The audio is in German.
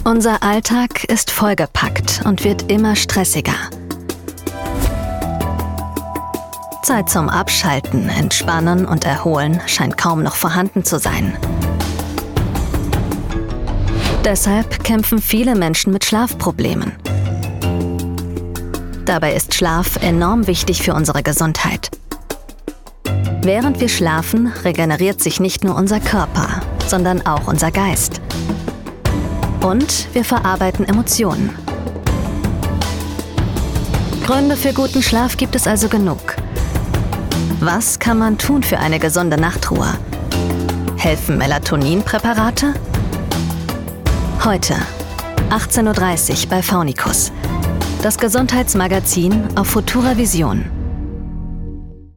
Unser Alltag ist vollgepackt und wird immer stressiger. Zeit zum Abschalten, Entspannen und Erholen scheint kaum noch vorhanden zu sein. Deshalb kämpfen viele Menschen mit Schlafproblemen. Dabei ist Schlaf enorm wichtig für unsere Gesundheit. Während wir schlafen, regeneriert sich nicht nur unser Körper, sondern auch unser Geist. Und wir verarbeiten Emotionen. Gründe für guten Schlaf gibt es also genug. Was kann man tun für eine gesunde Nachtruhe? Helfen Melatoninpräparate? Heute, 18:30 Uhr bei Pharnicus. Das Gesundheitsmagazin auf Futura Vision.